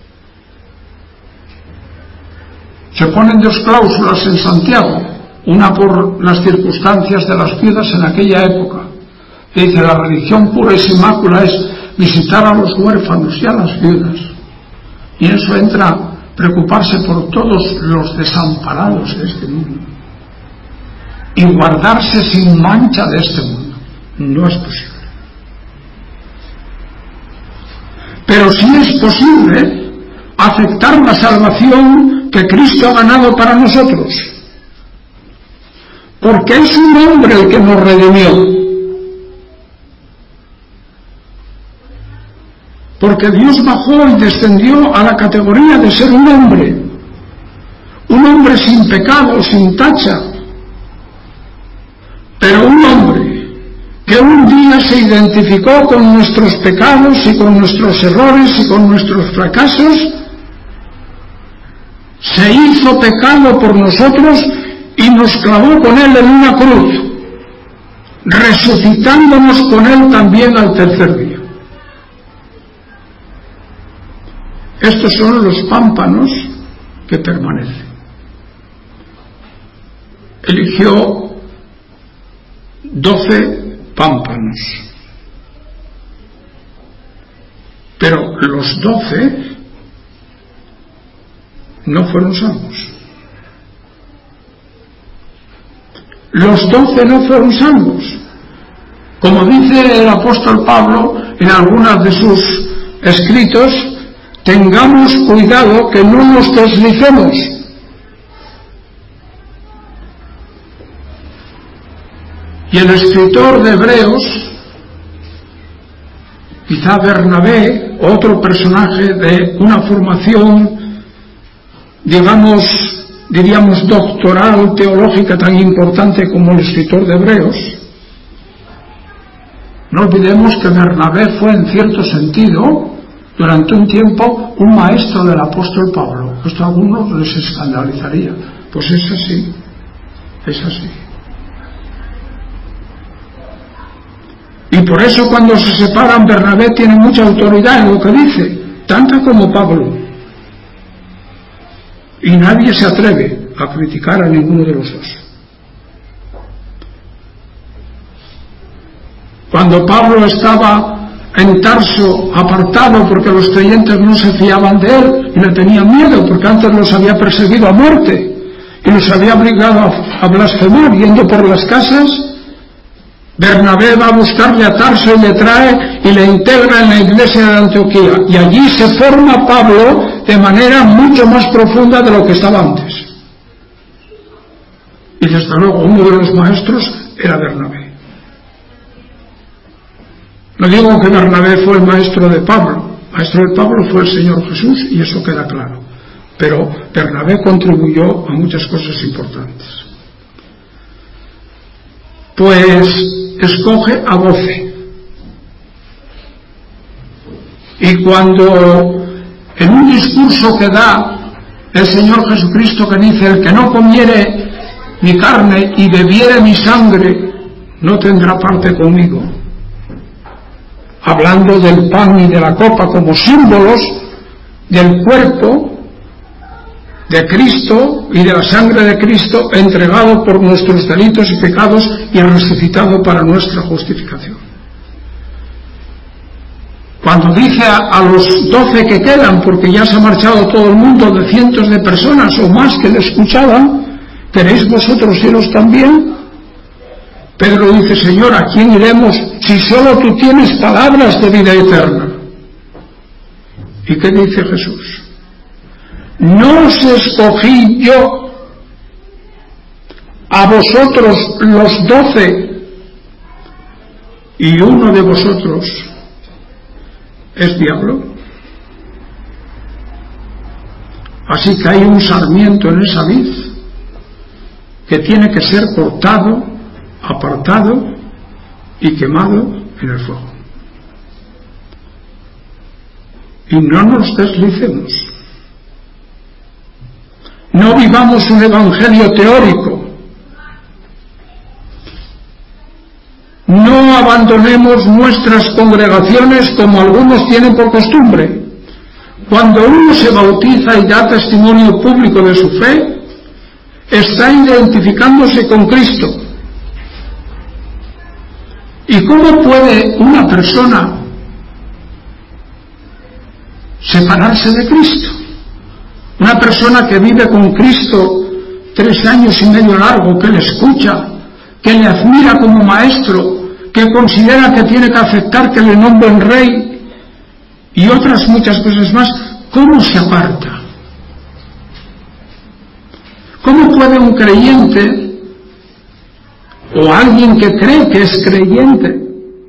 Se ponen dos cláusulas en Santiago, una por las circunstancias de las viudas en aquella época. Dice, la religión pura y sin mácula es visitar a los huérfanos y a las viudas. Y en eso entra preocuparse por todos los desamparados de este mundo. Y guardarse sin mancha de este mundo. No es posible. Pero sí es posible aceptar la salvación que Cristo ha ganado para nosotros, porque es un hombre el que nos redimió, porque Dios bajó y descendió a la categoría de ser un hombre sin pecado, sin tacha, pero un hombre que un día se identificó con nuestros pecados y con nuestros errores y con nuestros fracasos, se hizo pecado por nosotros y nos clavó con él en una cruz, resucitándonos con él también al tercer día. Estos son los pámpanos que permanecen. Eligió 12 pámpanos, pero los 12 no fueron salvos. Los 12 no fueron salvos. Como dice el apóstol Pablo en algunos de sus escritos, tengamos cuidado que no nos deslicemos. Y el escritor de Hebreos, quizá Bernabé, otro personaje de una formación, diríamos doctoral, teológica tan importante como el escritor de Hebreos, no olvidemos que Bernabé fue en cierto sentido, durante un tiempo, un maestro del apóstol Pablo. Esto a algunos les escandalizaría. Pues es así, es así. Y por eso cuando se separan, Bernabé tiene mucha autoridad en lo que dice, tanta como Pablo. Y nadie se atreve a criticar a ninguno de los dos. Cuando Pablo estaba en Tarso, apartado porque los creyentes no se fiaban de él y le tenían miedo porque antes los había perseguido a muerte y los había obligado a blasfemar yendo por las casas, Bernabé va a buscarle a Tarso y le trae y le integra en la iglesia de Antioquía. Y allí se forma Pablo de manera mucho más profunda de lo que estaba antes. Y desde luego uno de los maestros era Bernabé. No digo que Bernabé fue el maestro de Pablo. Maestro de Pablo fue el Señor Jesús, y eso queda claro. Pero Bernabé contribuyó a muchas cosas importantes. Pues escoge a 12. Y cuando en un discurso que da el Señor Jesucristo, que dice: el que no comiere mi carne y bebiere mi sangre no tendrá parte conmigo, hablando del pan y de la copa como símbolos del cuerpo de Cristo y de la sangre de Cristo, entregado por nuestros delitos y pecados y resucitado para nuestra justificación. Cuando dice a los 12 que quedan, porque ya se ha marchado todo el mundo, de cientos de personas o más que le escuchaban: ¿queréis vosotros iros también? Pedro dice: Señor, ¿a quién iremos si solo tú tienes palabras de vida eterna? ¿Y qué dice Jesús? No os escogí yo a vosotros los 12, y uno de vosotros es diablo. Así que hay un sarmiento en esa vid que tiene que ser cortado, apartado y quemado en el fuego. Y no nos deslicemos. No vivamos un evangelio teórico. No abandonemos nuestras congregaciones como algunos tienen por costumbre. Cuando uno se bautiza y da testimonio público de su fe, está identificándose con Cristo. ¿Y cómo puede una persona separarse de Cristo? Una persona que vive con Cristo 3 años y medio largo, que le escucha, que le admira como maestro, que considera que tiene que aceptar que le nombren rey y otras muchas cosas más, ¿cómo se aparta? ¿Cómo puede un creyente o alguien que cree que es creyente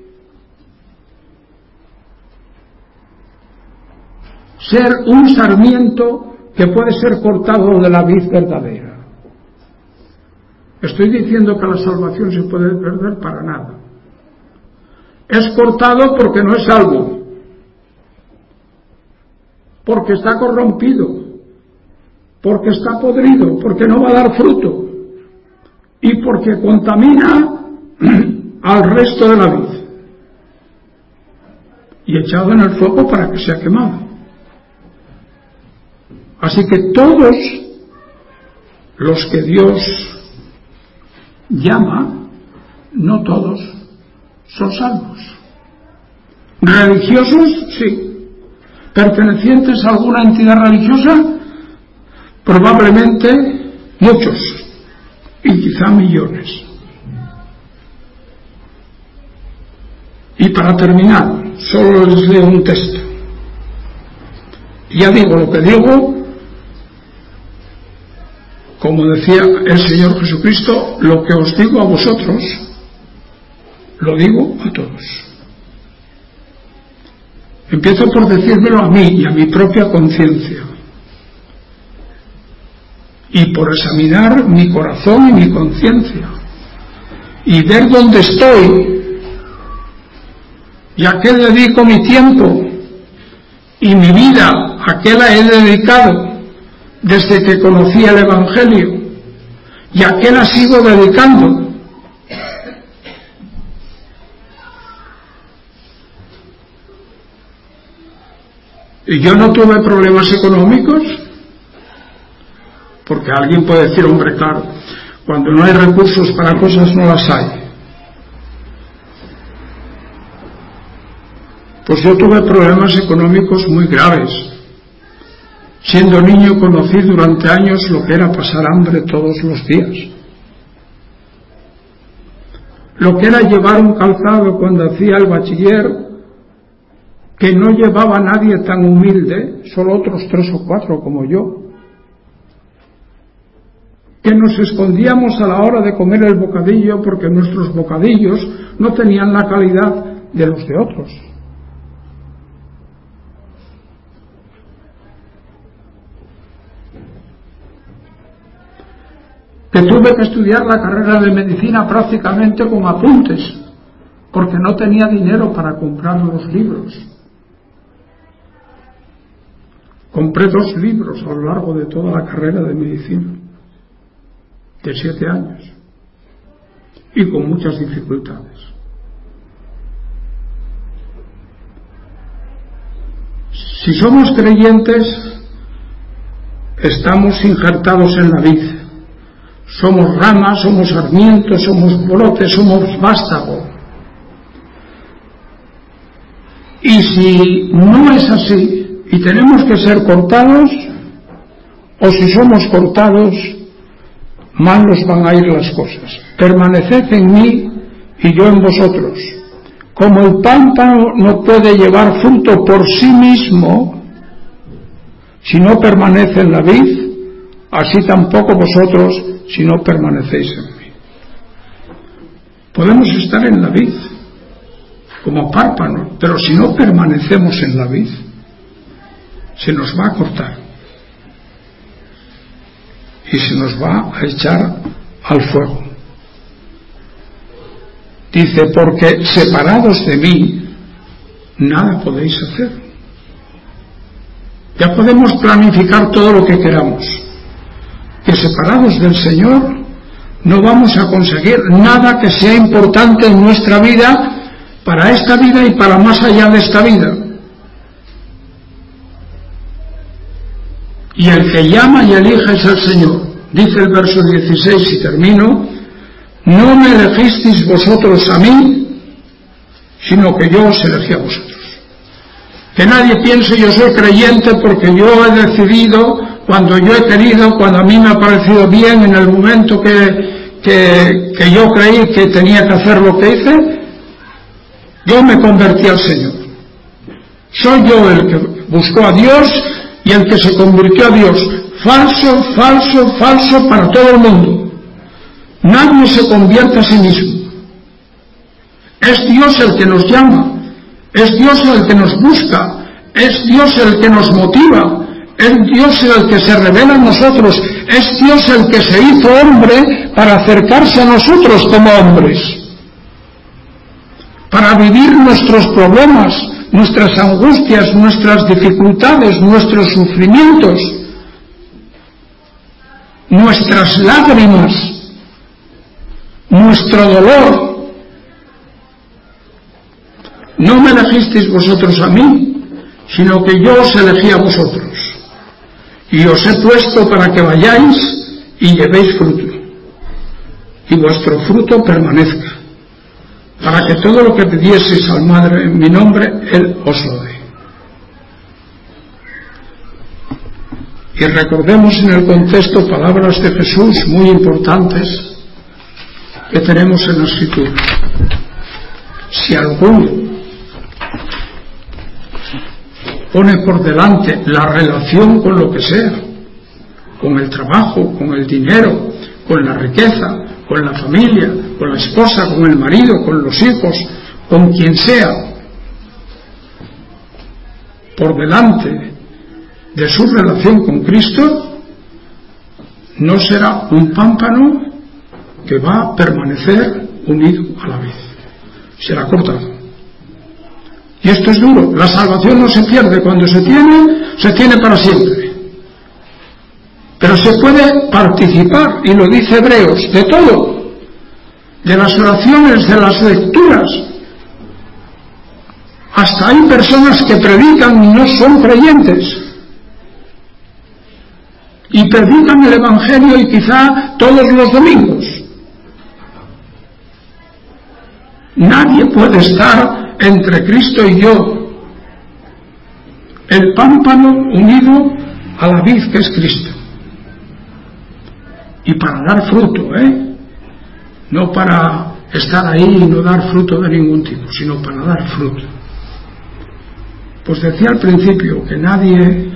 ser un sarmiento que puede ser cortado de la vid verdadera? Estoy diciendo que la salvación se puede perder para nada. Es cortado porque no es salvo, porque está corrompido, porque está podrido, porque no va a dar fruto y porque contamina al resto de la vid, y echado en el fuego para que sea quemado. Así que todos los que Dios llama, no todos son salvos. Religiosos, sí. Pertenecientes a alguna entidad religiosa, probablemente muchos, y quizá millones. Y para terminar, solo les leo un texto. Ya digo lo que digo, como decía el Señor Jesucristo: lo que os digo a vosotros, lo digo a todos. Empiezo por decírmelo a mí y a mi propia conciencia, y por examinar mi corazón y mi conciencia, y ver dónde estoy, y a qué dedico mi tiempo y mi vida, a qué la he dedicado desde que conocí el Evangelio, y a qué la sigo dedicando. Y yo no tuve problemas económicos, porque alguien puede decir: hombre, claro, cuando no hay recursos para cosas no las hay. Pues yo tuve problemas económicos muy graves. Siendo niño conocí durante años lo que era pasar hambre todos los días. lo que era llevar un calzado cuando hacía el bachiller, que no llevaba nadie tan humilde, solo otros 3 o 4 como yo, que nos escondíamos a la hora de comer el bocadillo porque nuestros bocadillos no tenían la calidad de los de otros. Que tuve que estudiar la carrera de medicina prácticamente con apuntes, porque no tenía dinero para comprar los libros. Compré 2 libros a lo largo de toda la carrera de medicina, de 7 años, y con muchas dificultades. Si somos creyentes, estamos injertados en la vid. Somos ramas, somos sarmientos, somos brotes, somos vástago. Y si no es así, y tenemos que ser cortados, o si somos cortados, mal nos van a ir las cosas. Permaneced en mí y yo en vosotros. Como el pámpano no puede llevar fruto por sí mismo si no permanece en la vid, así tampoco vosotros si no permanecéis en mí. Podemos estar en la vid como pámpano, pero si no permanecemos en la vid, se nos va a cortar y se nos va a echar al fuego. Dice, porque separados de mí nada podéis hacer. Ya podemos planificar todo lo que queramos, que separados del Señor no vamos a conseguir nada que sea importante en nuestra vida, para esta vida y para más allá de esta vida. Y el que llama y elige es el Señor. Dice el verso 16, y termino, no me elegisteis vosotros a mí, sino que yo os elegí a vosotros. Que nadie piense yo soy creyente porque yo he decidido, cuando yo he querido, cuando a mí me ha parecido bien, en el momento que yo creí que tenía que hacer lo que hice, yo me convertí al Señor. Soy yo el que buscó a Dios y el que se convirtió a Dios. Falso, falso, falso para todo el mundo. Nadie se convierte a sí mismo. Es Dios el que nos llama, es Dios el que nos busca, es Dios el que nos motiva, es Dios el que se revela en nosotros, es Dios el que se hizo hombre para acercarse a nosotros como hombres, para vivir nuestros problemas, nuestras angustias, nuestras dificultades, nuestros sufrimientos, nuestras lágrimas, nuestro dolor. No me elegisteis vosotros a mí, sino que yo os elegí a vosotros, y os he puesto para que vayáis y llevéis fruto, y vuestro fruto permanezca, para que todo lo que pidieseis al Padre en mi nombre, Él os lo dé. Y recordemos en el contexto palabras de Jesús muy importantes que tenemos en la Escritura. Si alguno pone por delante la relación con lo que sea, con el trabajo, con el dinero, con la riqueza, con la familia, con la esposa, con el marido, con los hijos, con quien sea, por delante de su relación con Cristo, no será un pámpano que va a permanecer unido a la vid. Será cortado. Y esto es duro. La salvación no se pierde. Cuando se tiene para siempre. Pero se puede participar, y lo dice Hebreos, de todo. De las oraciones, de las lecturas. Hasta hay personas que predican y no son creyentes. Y predican el Evangelio y quizá todos los domingos. Nadie puede estar entre Cristo y yo. El pámpano unido a la vid que es Cristo. Y para dar fruto, no para estar ahí y no dar fruto de ningún tipo, sino para dar fruto. Pues decía al principio que nadie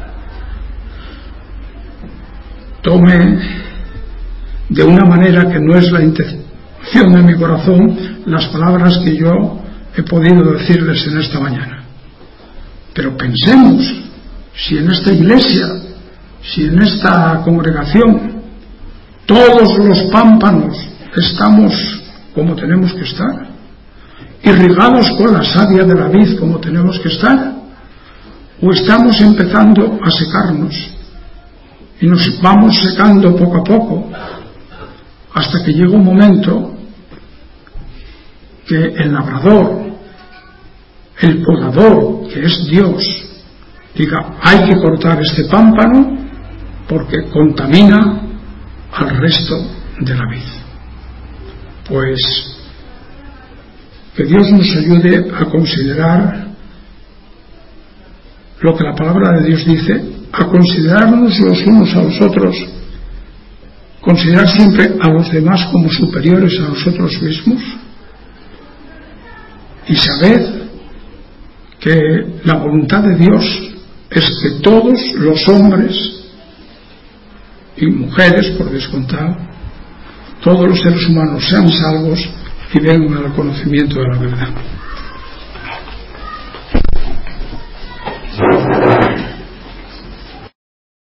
tome de una manera que no es la intención de mi corazón las palabras que yo he podido decirles en esta mañana. Pero pensemos, si en esta iglesia, si en esta congregación, todos los pámpanos estamos como tenemos que estar, irrigados con la savia de la vid como tenemos que estar, o estamos empezando a secarnos y nos vamos secando poco a poco hasta que llega un momento que el labrador, el podador, que es Dios, diga: hay que cortar este pámpano porque contamina al resto de la vid. Pues que Dios nos ayude a considerar lo que la palabra de Dios dice, a considerarnos los unos a los otros, considerar siempre a los demás como superiores a nosotros mismos, y saber que la voluntad de Dios es que todos los hombres y mujeres, por descontado, todos los seres humanos sean salvos y vengan al conocimiento de la verdad.